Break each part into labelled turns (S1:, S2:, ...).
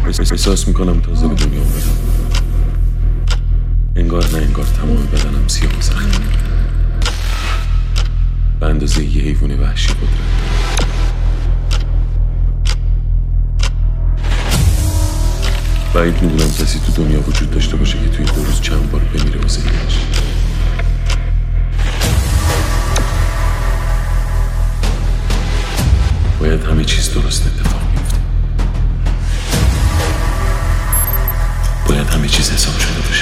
S1: احساس میکنم تازه به دنیا اومدم. انگار نه انگار تمام بدنم سیاه و زخم، به اندازه یه حیوان وحشی قدرت. بعید میدونم کسی تو دنیا وجود داشته باشه که توی 2 روز چند بار بمیره و زندگیش. باید همه چیز درست اتفاق بیفته. باید همه چیز حساب شده باشه.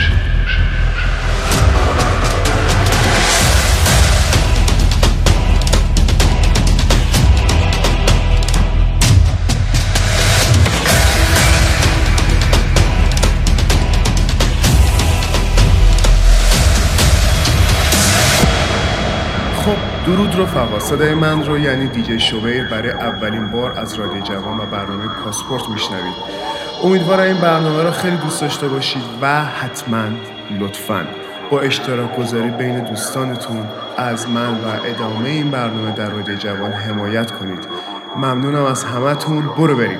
S2: درود رفقا، صدای من رو یعنی دیجی شوبیر برای اولین بار از رادیو جوان و برنامه پاسپورت میشنوید. امیدوارم این برنامه رو خیلی دوست داشته باشید و حتما لطفاً با اشتراک گذاری بین دوستانتون از من و ادامه این برنامه در رادیو جوان حمایت کنید. ممنونم از همتون. برو بریم.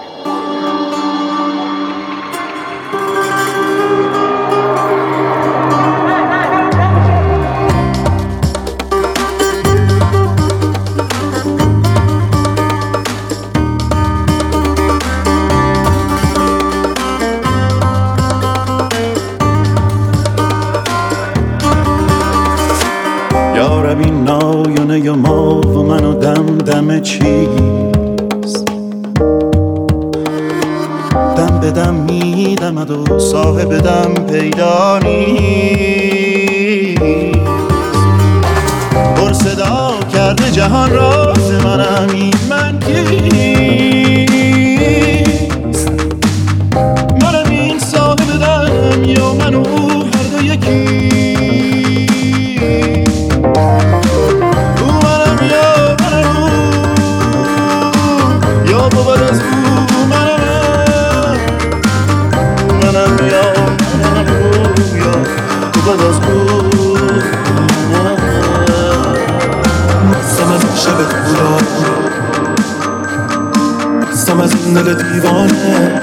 S3: این نایونه ما و من و دم چیست، دم به دم میدمد و صاحب دم پیدا نیست. پر صدا کرده جهان راز منم، این من کیست؟ منم این صاحب دم یا من و او هر دو یکی. مستم از این دل دیوانه،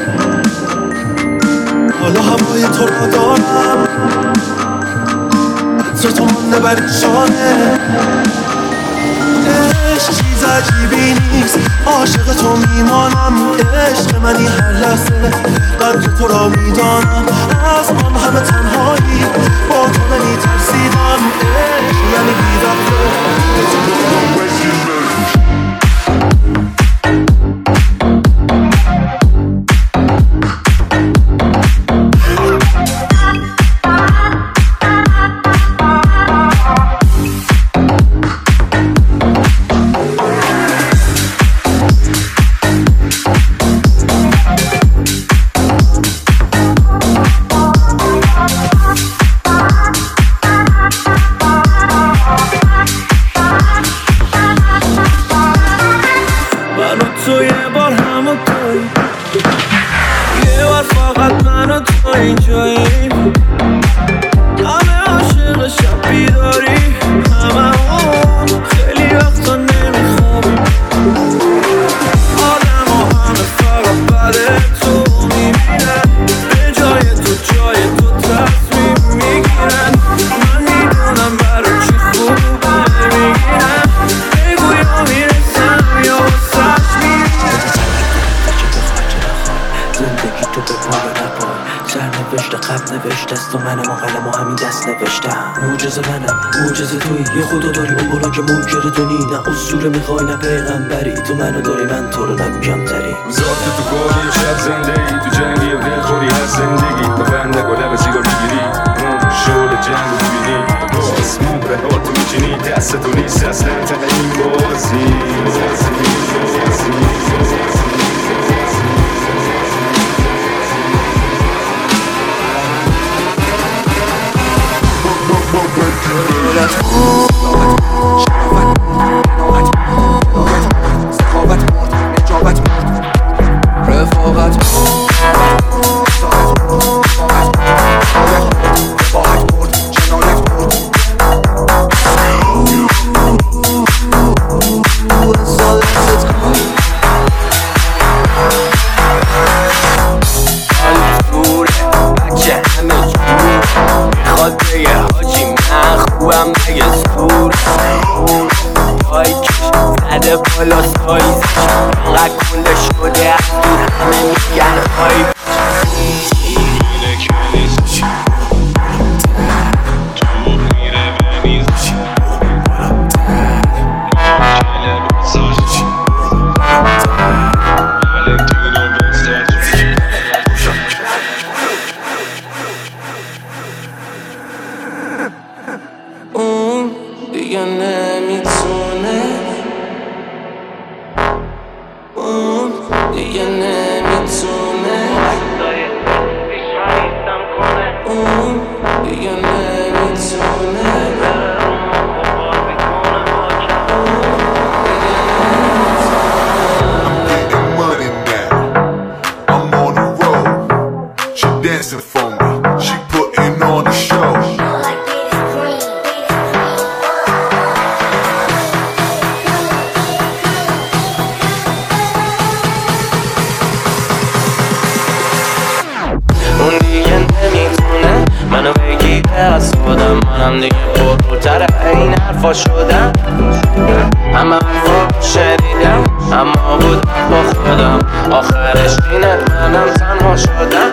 S3: حالا هوای تو را دارم، عطر تو مانده بر این شانه. عشق چیز عجیبی نیست، عاشق تو میمانم. عشق منی هر لحظه، قدر تو را میدانم. از آن همه تنهایی با تو نمیترسیدم. عشق یعنی بی‌ربطه. معجزه تویی، یه خدا داری اون بالا که منکر تو نی. نه اصول میخوای نه پیغمبری، تو منو داری من تو رو نگو کمتری.
S4: ذات تو کاری شب زنده ای، تو جنگی و دلخوری از زندگی. ببند نگو لب سیگار میگیری، شعل جنگ رو میبینی. اسمون به حال تو میچینی، دست تو نیست اصلا تا این بازی.
S5: بالا سایزش انقدر کنده شده از دور همه میگن های
S3: اون دیگه نمیتونه اون دیگه نمیتونه اون دیگه نمیتونه
S6: money now. I'm on the road. She dancing for me. She putting on a show.
S5: اون دیگه نمیتونه منو بگیره از خودم منم دیگه بروتر این حرفا شدم همه حرفا شنیدم اما بودم با خودم آخرش اینه منم تنها شدم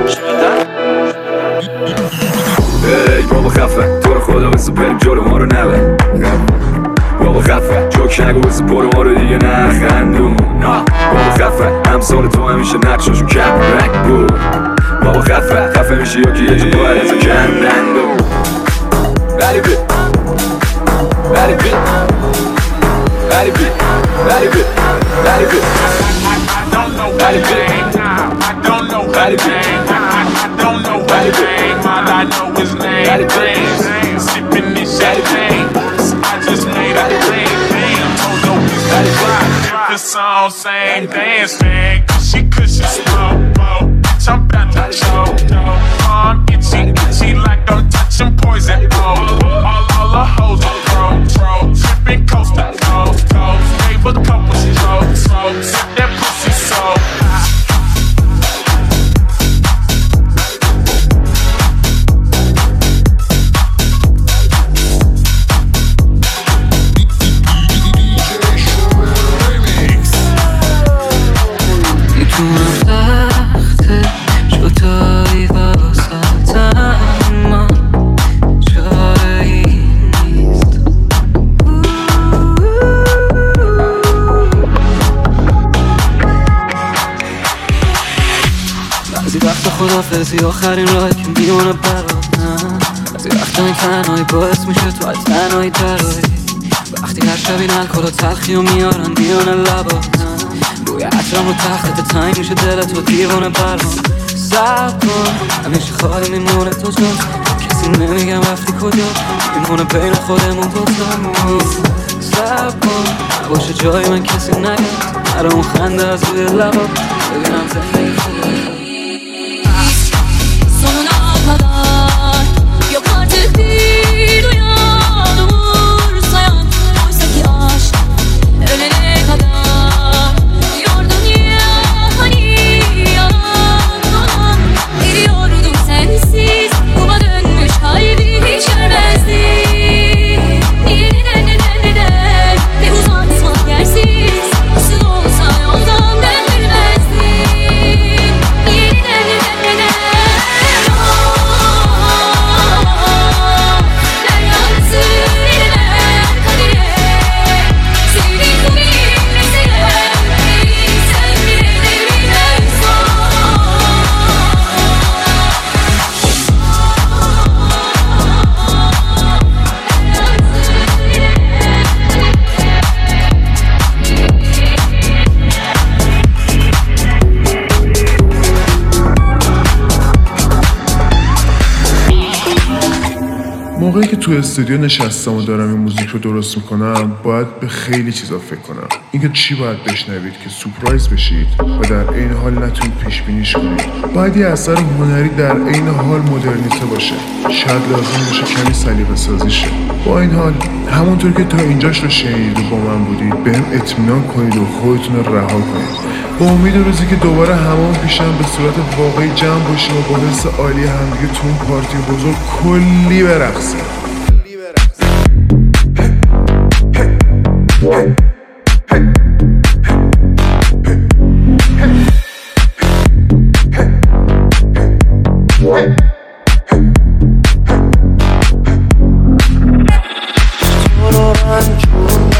S4: ای بابا خفه تو رو خدا بسه بریم جلو ما رو نبر بابا خفه جوک نگو بسه برو ما رو دیگه نخندون بابا خفه همسال تو همیشه نقشاشون کپ رک بود بابا خفه میشه یا که یه جا باید ازا کندندون بری بی بری بی بری بی بری بی بری بی بری بی بری بی body bang, all I know is name brand. Sipping this champagne, I just made a plan. Damn, Toto is body rock. If the song sang dance, man, cushy slow, bitch, I'm about to choke. I'm itchy like I'm touching poison. All the hoes are pro, tripping coast to coast. Gave a couple strokes, sip that pussy so.
S7: خدافزی آخرین راهی که میونه برات نه بعضی وقتا این تنهایی باعث میشه تو از تنهایی ترایی وقتی هر شب این الکل و تلخی و میارن میونه لبات نه روی عطرم رو تخت تنگ میشه دلت و دیوانه برام سب کن همیشه خواهی میمونه تو جا کسی نمیگم رفتی کجا میمونه بین خودمون دوتا سب کن نباشه جای من کسی نگه هر اون خنده از روی لبات ببینم زندگی خوبه
S8: Yok artık bir uyan umursayan oysa ki aşk ölene kadar diyordun ya hani yalan biliyordum sensiz kuma dönmüş kalbim hiç görmezdim neden bir uzatmak yersiz nasıl olsa yoldan dönmezdim neden
S2: موقعی که تو استودیو نشستم و دارم این موزیک رو درست میکنم باید به خیلی چیزا فکر کنم. اینکه چی باید بشنوید که سورپرایز بشید و در عین حال نتونید پیش بینیش کنید. باید یه اثر هنری در عین حال مدرنیته باشه. شاید لازم باشه کمی سلیقه سازی شه. با این حال همونطور که تا اینجاش رو شنیدید و با من بودید بهم اطمینان کنید و خودتون رو رها کنید. با امید روزی که دوباره همون پیشم به صورت واقعی جمع باشیم و با حس عالی همدیگه تو اون پارتی بزرگ کلی برقصیم.
S6: Hey.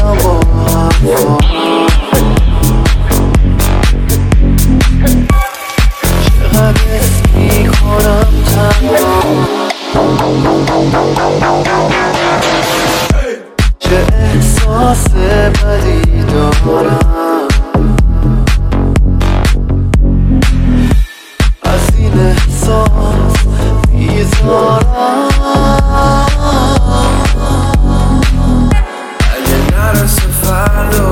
S3: میرم با حرفا چقدر اسمی کنم تنها چه احساس بدی دارم از این احساس بیزارم اگه نرسه فردا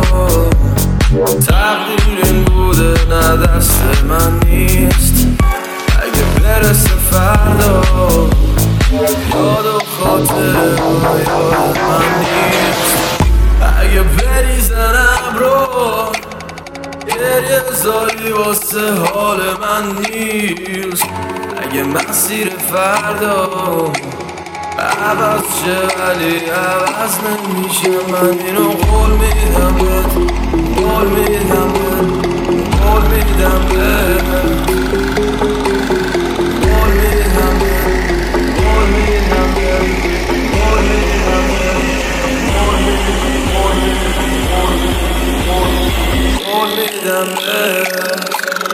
S3: تقدیر این بوده نه دست من نیست اگه برسه فردا یاد و خاطره یاد من نیست اگه بریزن ابرو گریه زاری واسه حال من نیست اگه مسیر فردا عوض شه ولی عوض نمیشه من اینو قول میدم بهت قول میدم بهت قول میدم بهت قول میدم بهت قول میدم بهت قول میدم بهت قول میدم بهت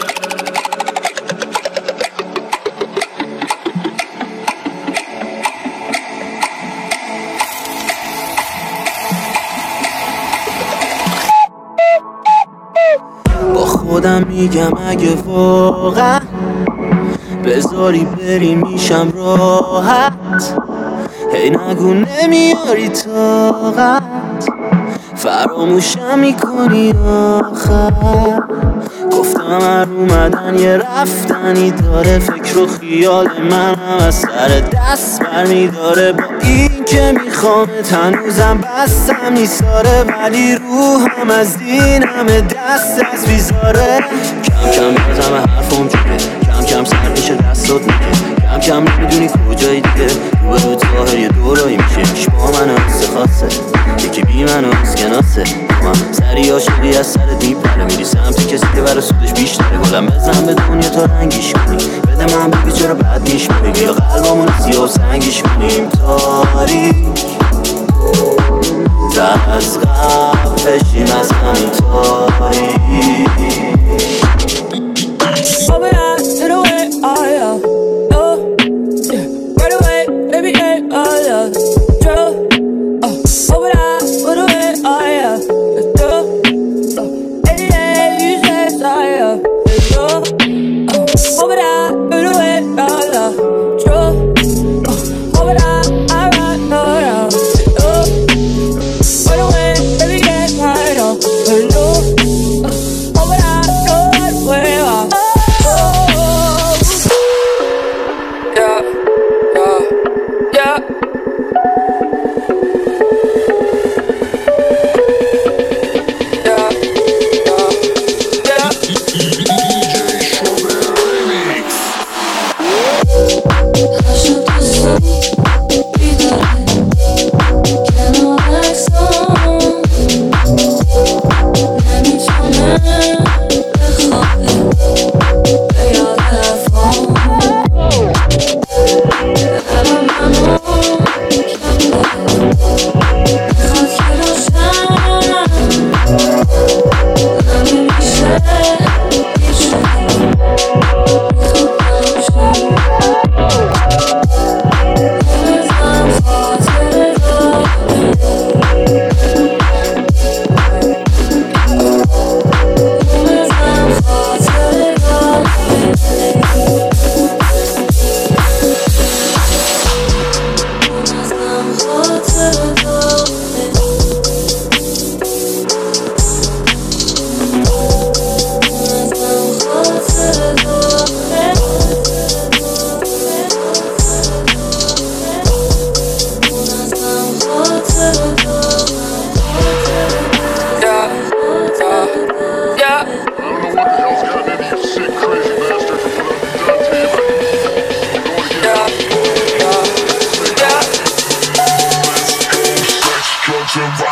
S3: با خودم میگم اگه واقعا بذاری بری میشم راحت هی نگو نمیاری طاقت فراموشم میکنی آخر گفتم هر اومدن یه رفتنی داره فکر و خیال من هم از سر دست برمیداره با این که میخوامت هنوزم بستم نیستاره ولی روحم از این همه دست بیزاره کم کم یادم حرفم جوره کم کم سر میشه دستات میگه کم کم نمیدونی کجایی دیگه رو به رو ظاهر یه دورایی میشه میش با من حس خاصه یکی بی من اسکناسه من سری عاشقی از سرت میپره میری سمتی کسی که برای سودش بیشتره گلم بزن به دنیا تا رنگیش کنی بده من بگی چرا بد نیش میری بیا قلبامون سیاه و سنگیش کنیم تاریک در از قبل بشیم از همین تاریک
S9: Open up to the way, oh yeah, oh yeah. Right away, baby, yeah, oh yeah. True, open up to the way, oh yeah. Let's go, any day you say so, yeah. Let's go, open up to the way, oh yeah. True, open up, I run, no, no. Oh, right away, baby, get right on. Hello, open up, go right way, oh.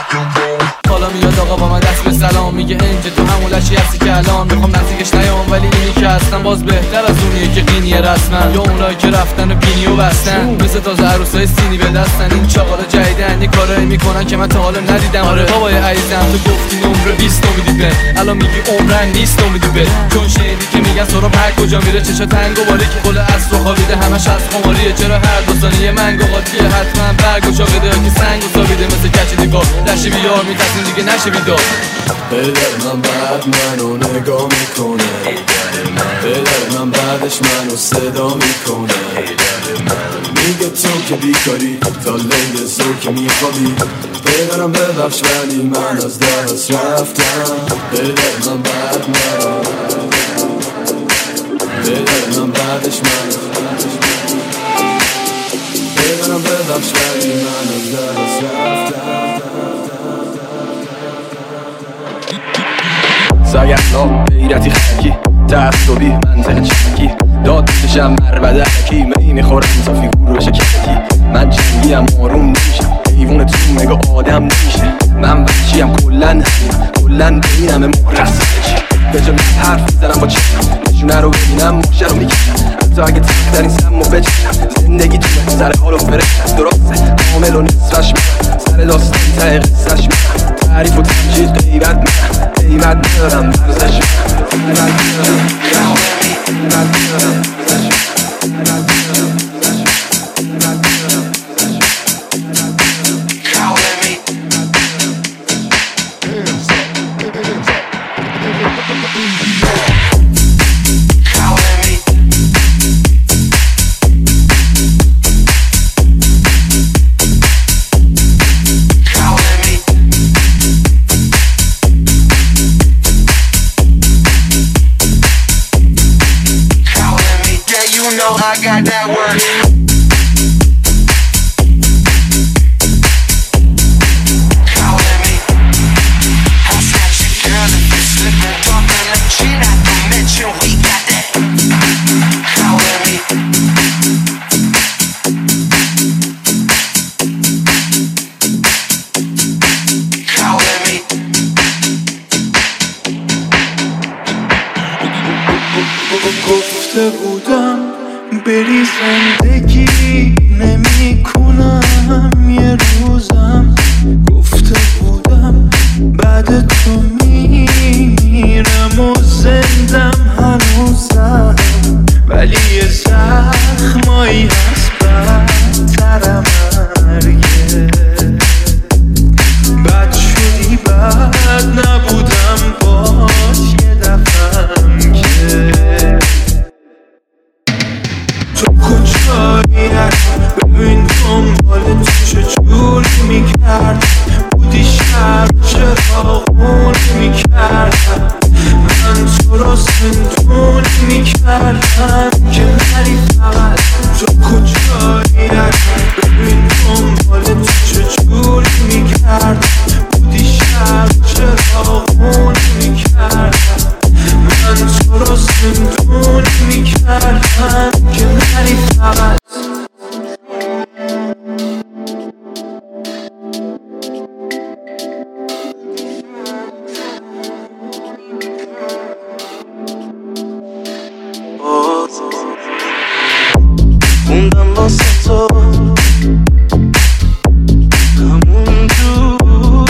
S7: حالا میاد آقا با من دست به سلام میگه اینجا تو همون لشی هستی که الان میخوام نزدیکش نیام ولی اینی که هستم باز بهتر از اونیه که قینیه رسمن یا اونایی که رفتن و بینی و بستن مثل تازه عروسای سینی به دستن این چاقالا جدیدن یه کارایی میکنن که من تا حالا ندیدم آره بابای عزیزم تو گفتی نمره 20 میدی به الان میگی عمرن نیست میدی به چون شنیدی که میگن سراب هر کجا میره چشا تنگ و باریک قول اصل رو خوابیده همش از خماریه چرا هر دو ثانیه منگو قاطیه حتما برگوشا بده که سنگ و سابیده مثل کچی دیگاه لشی بیار میترسیم دیگه نشه بیدار
S10: پدر من بعد منو نگاه میکنه پدر من بعدش منو صدا میکنه میگه تو که بیکاری تا لیل زور که میخوابی پدرم ببخش ولی من از دست رفتم پدر من بعد منو پدر من بعدش منو پدرم ببخش ولی من از دست رفتم
S11: سایقلا غیرتی خلکی تعصبی منطق چکی داد بکشم مربده حکی می میخورم تا فیگور بشه کلکی من جنگیم آروم نمیشم حیوان تو مگه آدم نمیشه من بچیم کلن بینم مقرص به جا حرف میزنم با چشم نشونه رو ببینم ماشه رو میکشم حتی اگه تک در این سم و بچشم زندگی تو سر حال و فرشت درسته کامل و نصفش میرم سر داستان ته قصهش میرم تعریف و تمجید غیبت میرم قیمت ندارم برزش میرم
S3: I got that work. Call me. I'll snatch your girl if you slip and talk and let you not to mention we got that. Call me. Call me.
S10: گفته بودم بری زندگی نمی کنم یه روزم گفته بودم بعد تو میمیرم و زندم هنوزم ولی یه زخمایی هست بدترم مرگه بد شدی بد نبودم باش یه دفعم که تو کجایی ببین دنبال تو چجوری میکرد بودی شهر چراغون میکردم من تو را زندون میکردم که نری فقط تو کجایی ببین دنبال تو چجوری میکرد بودی شهر چراغون میکردم من تو را زندون میکردم که نری فقط
S3: خوندم واسه تو همون جور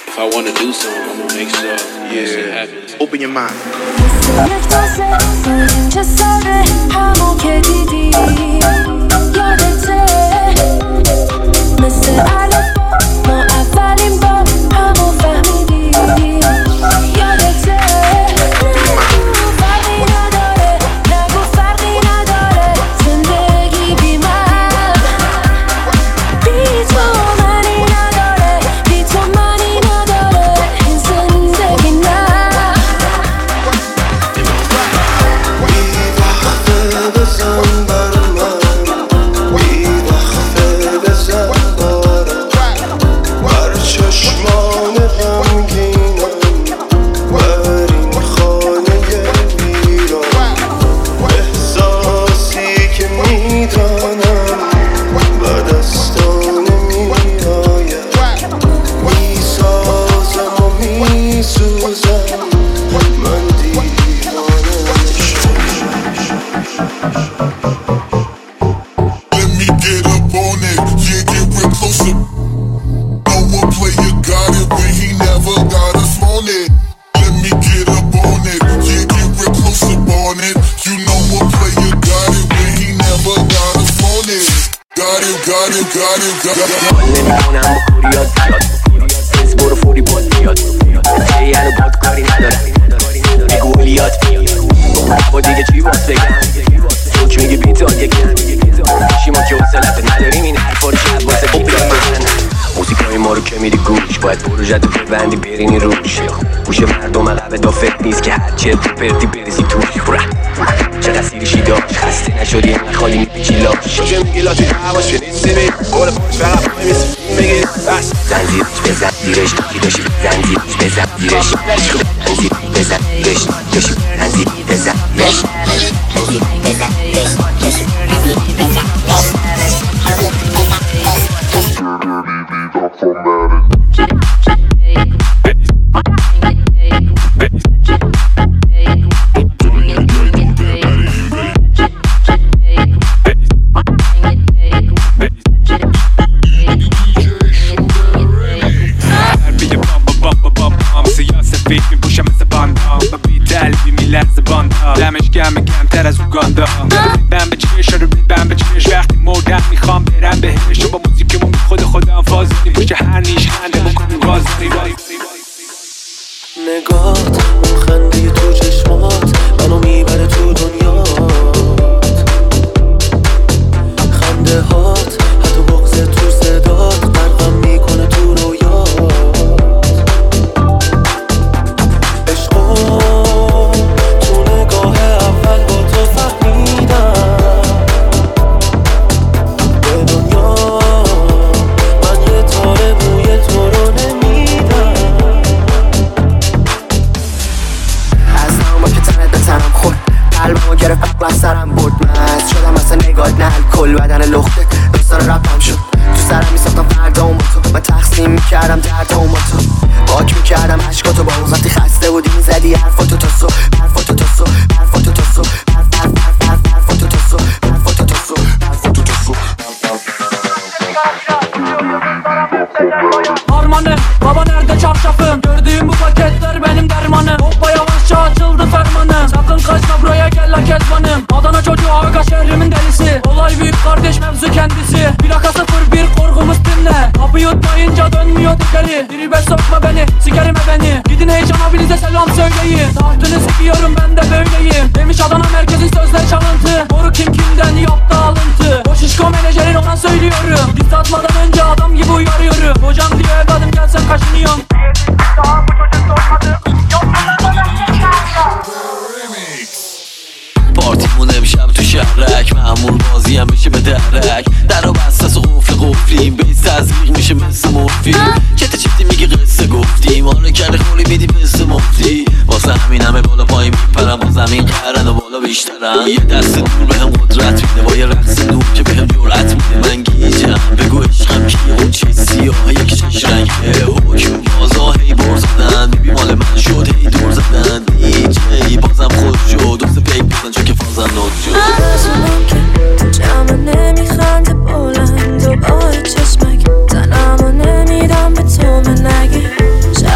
S12: If I wanna do something, I'm gonna make sure it happens.
S3: Open your mind.
S13: بندی برینی روش گوش مردم عقبه دا فکر نیست که هر چه پرتی برسی توش چقدر سیریشی داشت خسته نشدی من خالی میپیچی لاش چه میگی لاتی هواش نیستی می گل پاش فقط پای میسی میگی بس زنزیرش بزن دیرش دیرشی زنزیرش بزن دیرش زنزیر بزن دیرش دیرشی زنزیر بزن دیرش
S14: دمش کمتر از اوگاندا بم به چش رو بم به چش وقتی مردم میخوام برم بهش با موزیکمون خودم فاز بدیم پشت هر نیش خنده بکنیم باز
S3: نگات اون خنده تو چشمات منو میبره تو دنیات خنده هات حتی بغض تو صدات غرقم میکنه تو رویات عشقو سرم برد مست شدم مثلا نگاهت نه الکل بدن لخته داستان رپم شد تو سرم میساختم فردا اون با تو من تقسیم میکردم درد اون با تو پاک میکردم عشقاتو با اون وقتی خسته بودی میزدی حرفاتو تاسو حرفاتو تاسو حرفاتو تاسو حرفاتو تاسو حرفاتو تاسو حرفاتو تاسو
S15: Harmanı baba nerede çarşafım gördüğüm bu paketler benim dermanım hoppa yavaşça açıldı fermanım sakın kaçma buraya gel la kezbanım Adana çocuğu aga şehrimin delisi olay büyük kardeş mevzu kendisi plaka 01 korkumuz dinle kapıyı yutmayınca dönmüyor dikeli tribe sokma beni sikerim beni gidin heyecana bize selam söyleyin tahtını sikiyorum ben de böyleyim demiş Adana merkezi sözler çalıntı boru kim kimden yaptı alıntı o şişko menajerin ona söylüyorum diz atmadan önce adam gibi uyarıyorum hocam diyor evladım gel sen kaşınıyorsun daha bu çocuk sormadı
S16: پارتیمون امشب تو شهرک معمول بازی هم بشه به درک در و بستس و قفلیم بیس تزویق میشه مثل مفتی چته میگه قصه گفتیم آره کرده خولی میدی مثل مفتی واسه همین همه بالا پایی میپرم با زمین قرن و بالا بیشترم یه دست دور به هم قدرت میده با یه رقص نور که به هم جرعت میده من گیجم بگو عشقم کیه اون چه سیاه یکی شش رنگه حکم بازا هی بر زدن بیبی مال من شد هی دور زدن دیجی بازم خود شد دوست پیک بزن چون که فازم نود شد
S17: آرزوام که تو جمع نمیخنده بلند و با چشمک تنمو نمیدم به تو من نگه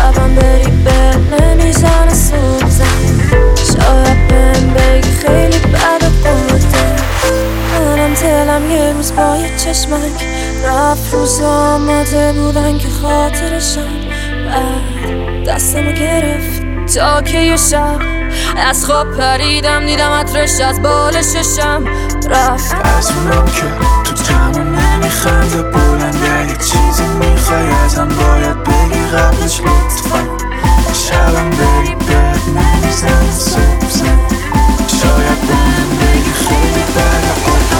S17: باشم. بعد دستمو گرفت تا که یه شب از خواب پریدم دیدم عطرش از بال ششم رفت.
S10: از اونم که تو تنها نمیخنده بلنده یه چیزی میخوای ازم باید بگی قبلش لطفا. شبم بری بد نمیزن صبح زن شاید با من بگی خیلی بره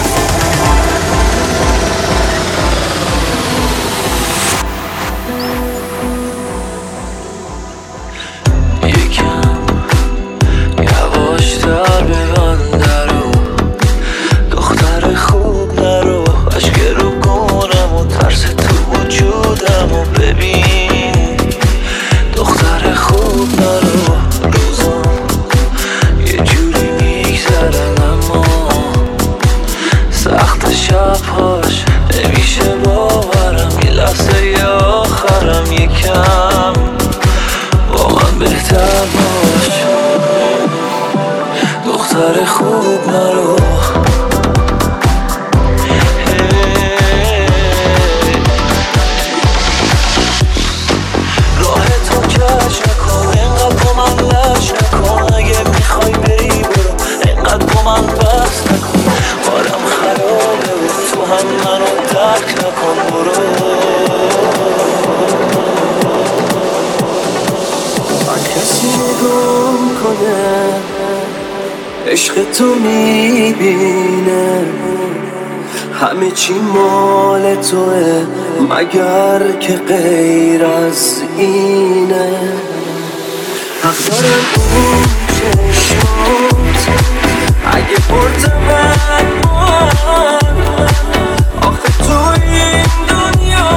S16: یواشتر ببند رو دختر خوب نرو عشق رو کنم و ترس تو وجودم و ببین دختر خوب نرو روزم یه جوری میگذرن اما سخت شبهاش نمیشه باورم یه لحظه آخرم یکم واقعا بهتر باش دختر خوب نرو راه تو کش نکن اینقدر با من لش نکن اگه میخوای بری برو اینقدر با من بحث نکن بارم خرابه و تو هم منو درک نکن برو
S10: کسی نگم کنه عشق تو میبینه همه چی مال توه مگر که غیر از اینه حق دارم اون چشمات اگه پرتمن آخه تو این دنیا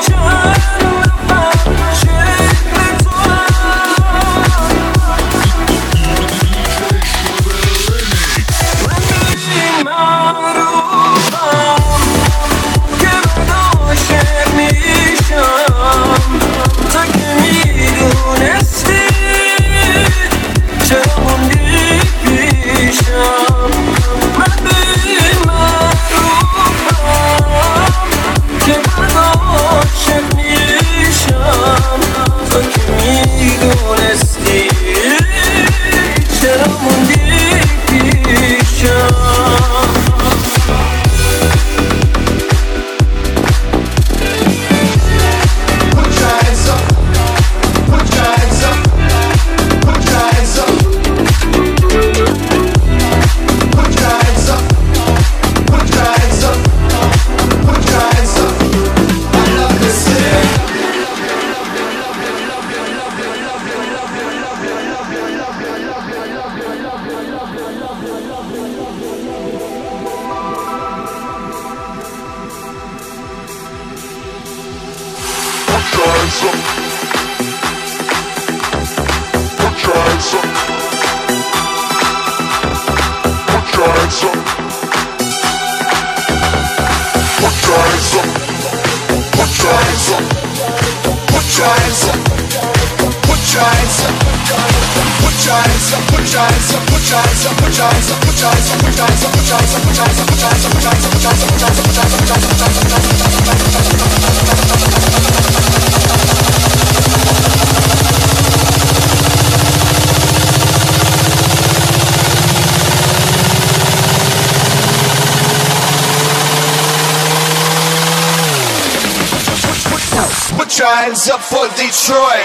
S6: Put your hands up for Detroit,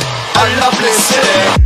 S6: a lovely city.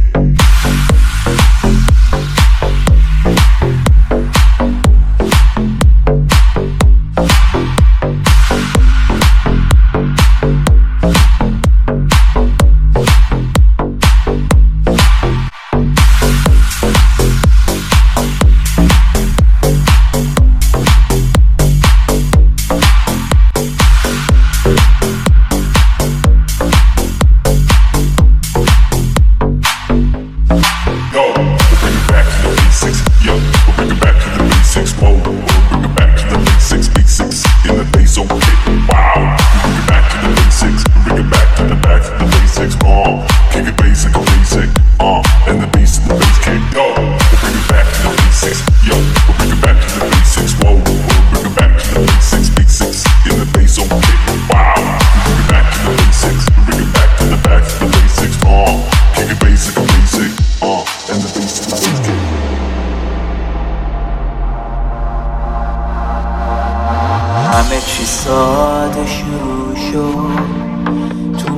S6: Bring it back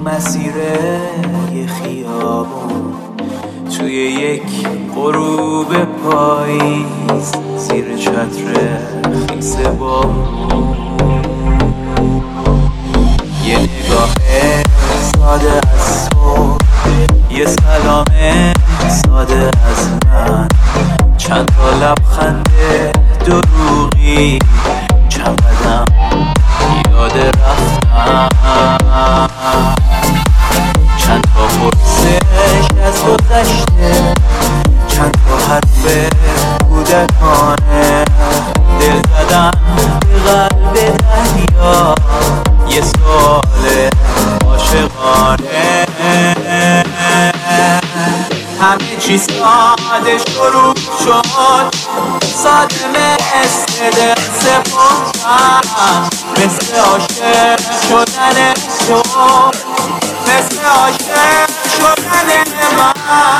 S5: مسیر یه خیابون توی یک غروب پاییز زیر چتر خیس بارون یه نگاه ساده از تو یه سلام ساده از من چند تا لبخند دروغی چند قدم یاد رفتم چند تا پرسش از گذشته چند تا حرف کودکانه دل زدن به قلب دریا یه سوال عاشقانه همه چیز ساده شروع شد ساده مثل دل سپردن مثل عاشق شدن تو مثل عاشق شدن من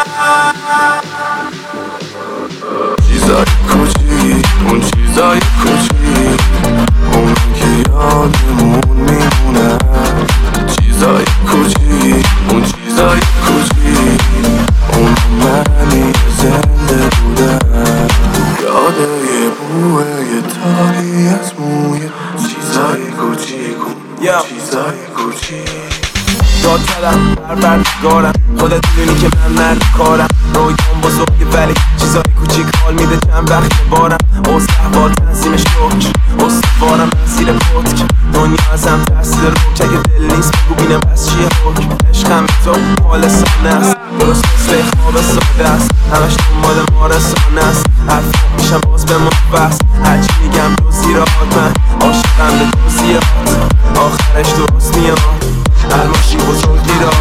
S6: چیزای کوچیک اون چیزای کوچیک اون که یادمون میمونه چیزای کوچیک اون چیزای کوچیک اون منی زنده بودم یاده یه بوه یه تاری از موی چیزای کوچیک اون چیزای کوچیک
S5: داد کردم بردگارم خودت میدونی که من مرد کارم رویام بزرگه ولی چیزای کوچیک حال میده چند وقت بارم استحوال تنظیم شکر استوارم من زیر پتک دنیا ازم تحصیل روک اگه دل نیست بگو بینم پس چیه حکم عشقم تو خالصانه است درست مثل خواب ساده است همش دنبال ما رسانه است حرفم میشم باز به مفص هرچی میگم تو زیر من عاشقم به تو زیاد آخرش درست میاد الماشی بزرگی را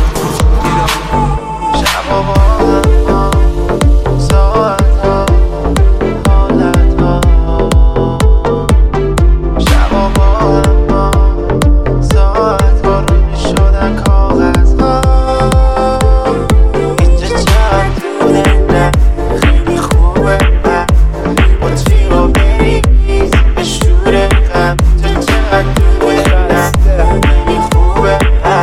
S5: شب و ساعت ها حالت ها شب و ساعت ها رو شدن کاغذ ها اینجا چند دونه نه خیلی خوبه با چی رو بریز به شور غم تو چند دونه نه خیلی خوبه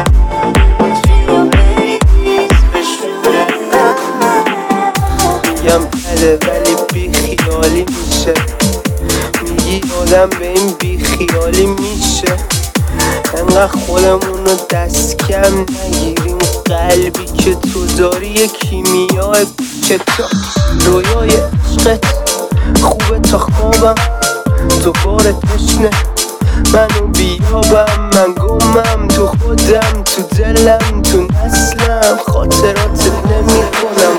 S5: ولی بی خیالی میشه میگی آدم به این بی خیالی میشه انقدر خودمون رو دست کم نگیریم قلبی که تو داری یه کیمیای کتاب رویای عشقت خوبه تا خوابم دوباره تشنه منو بیابم من گمم تو خودم تو دلم تو نسلم خاطرات نمیکنم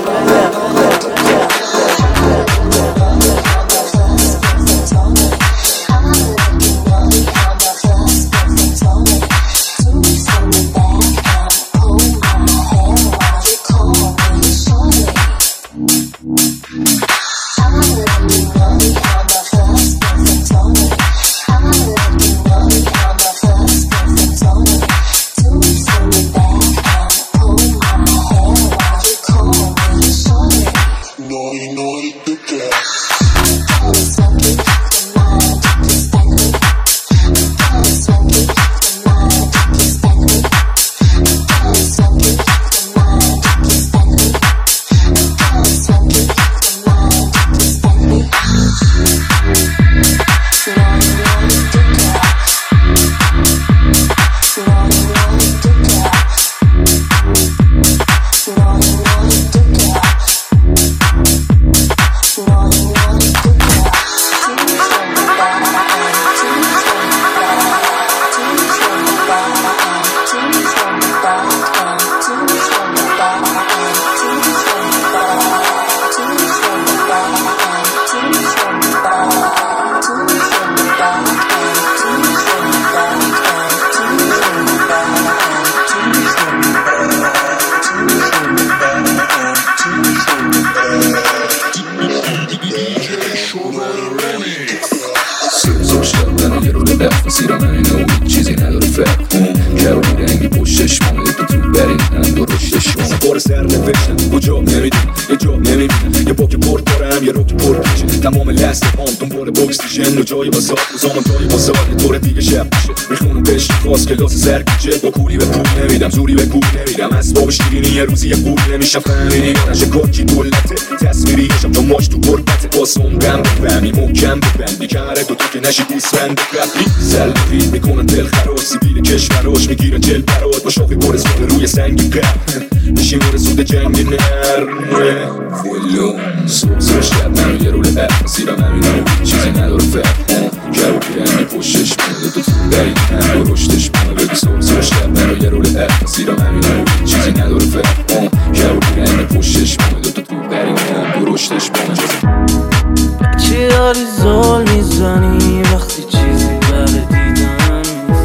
S4: بار سر نوشتم کجا نمیدونم یه جا نمیبینم یه باک برد دارم میکنم یه روک پر پیچه تمام لحظه هم دنبال بوکس دیژن و جای بازار روزامون جای بازار یه طور دیگه شب میشه میخونم بهش خواست کلاس سرگیجه با پولی به پول نمیدم زوری به پول نمیدم اسباب شیرینی یه روزی یه پول نمیشم فهمیدی یادش کارکی دولته تصویری یشم تا ماش تو قربته باسم غم بفهمی محکم ببندی کمره دوتو که نشی گوسفند رفتی سلفی میکنن دل خراش سیبیل کشوراش میگیرن جل برات با شاخی پر زباله روی سنگی قرد نشیم رسوده جنگ نرمه فولو سوزش شد منو یه رول برد سیرم همینه چیزی نداره فرد جواب پیرنی پشتش منو تو بری هم با رشتش منو بگی سوزش شد منو یه رول برد سیرم همینه چیزی نداره فرد جواب پیرنی پشتش منو تو بری هم با رشتش منو
S3: چی داری زول میزنی وقتی چیزی برای دیدن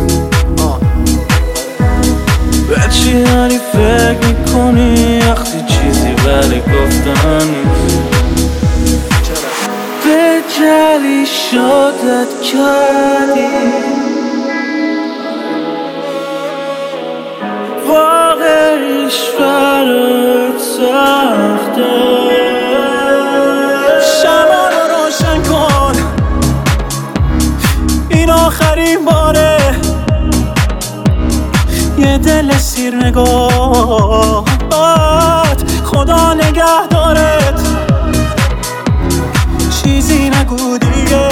S3: به چی داری فکر میکنی وقتی چیزی برای گفتن به جلی شادت کردی واقعیش برات سخته آخرین باره یه دل سیر نگاهات خدا نگه دارت چیزی نگو دیگه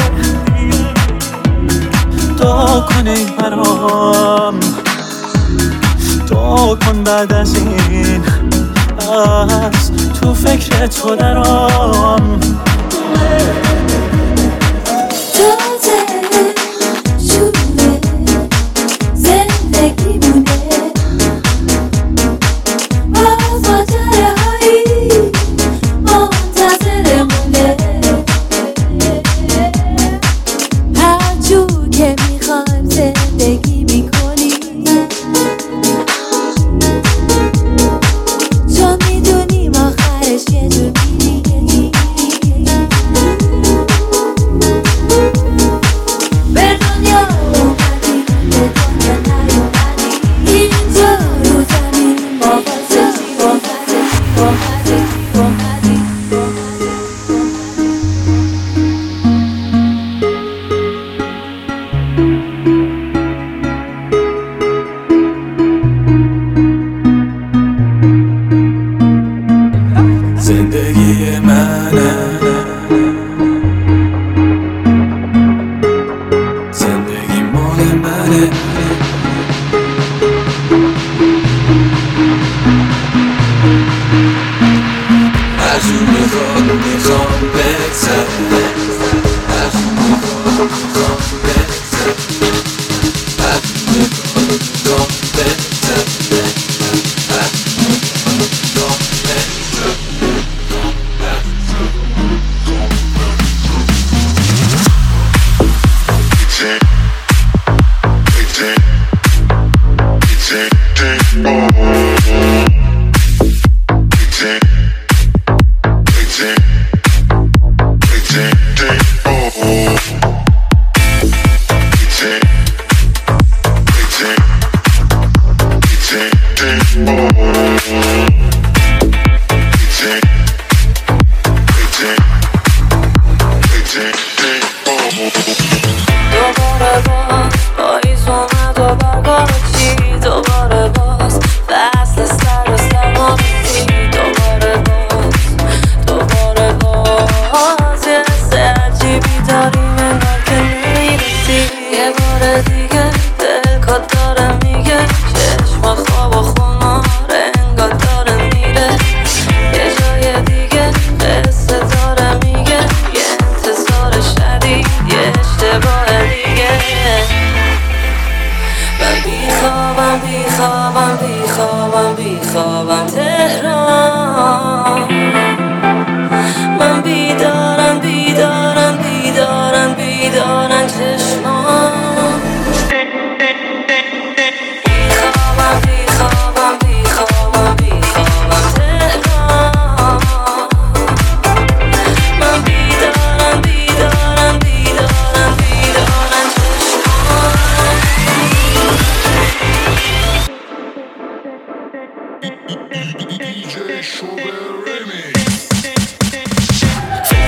S3: دعا کن ای برام دعا کن بعد از این از تو فکر تو درام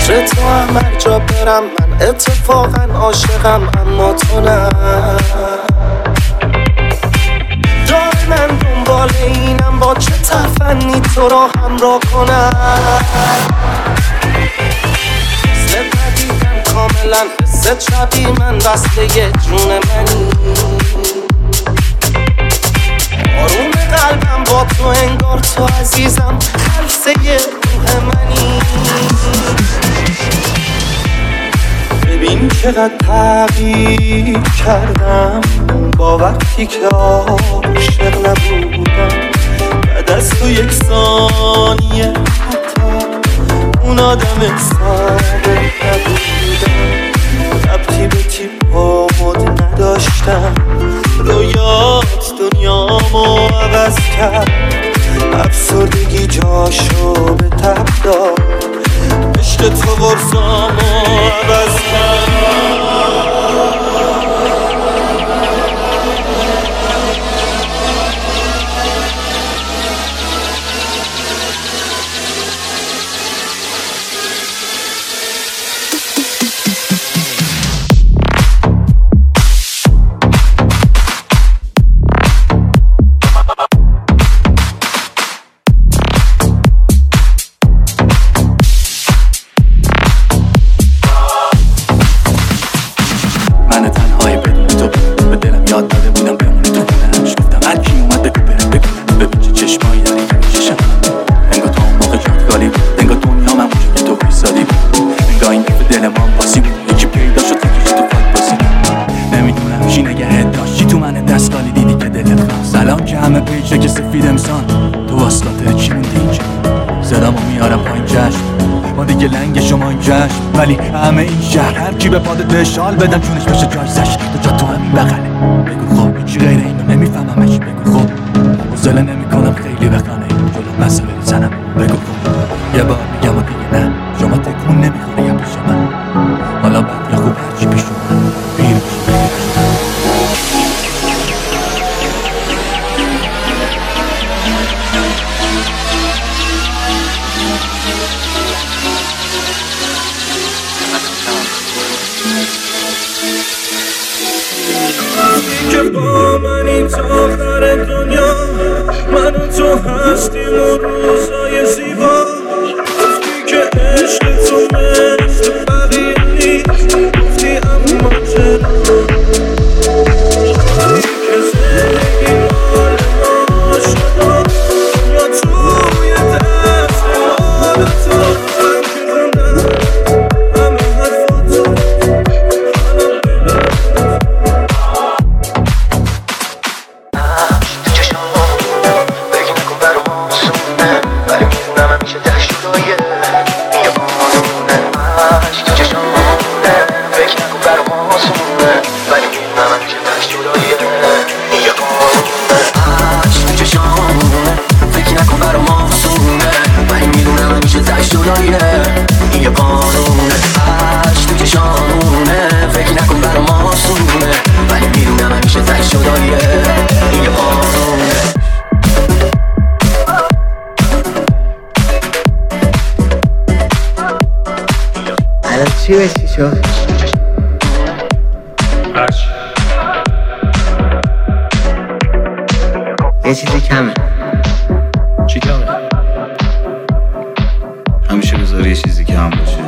S3: فکر تو هم هر جا برم من اتفاقا عاشقم اما تو نه. دائما دنبال اینم با چه تفنی تو را همراه کنم. حس ندیدم کاملا حس شبیه من وصله جون منی. آروم قلبم با تو انگار تو عزیزم خلصه روح منی. ببین چقدر تغییر کردم با وقتی که عاشق نبودم. بعد از تو یک ثانیه حتی اون آدم صادق نبودم. ربطی به تیپا مد نداشتم. رویات دنیامو عوض کرد. افسردگی جاشو به تب داد. عشق تو غرصامو عوض کرد.
S18: ولی همه این شهر هر کی به پادت شال بدم چونش بشه جایزش. تو جا تو همین بغله. بگو خب هیچی غیر اینو نمیفهممش. بگو خب حوصله نمیکنم خیلی بخانه جلو مسئله بزنم. بگو خب یه بار میگم و دیگه نه. شما تکون نمیخوره یا پیش من. حالا بد یا خوب هرچی پیش من پیر
S3: که با منی تا آخر دنیا. من و تو هستیم و روزای زیبا. گفتی که عشق تو مثل بقیه نیست. گفتی اما چرا که زندگی مال ما شد یا توی دست حال تو.
S19: چی به چی شد؟ یه چیزی کمه.
S20: چی کمه؟ همیشه بذاری یه چیزی کم باشه.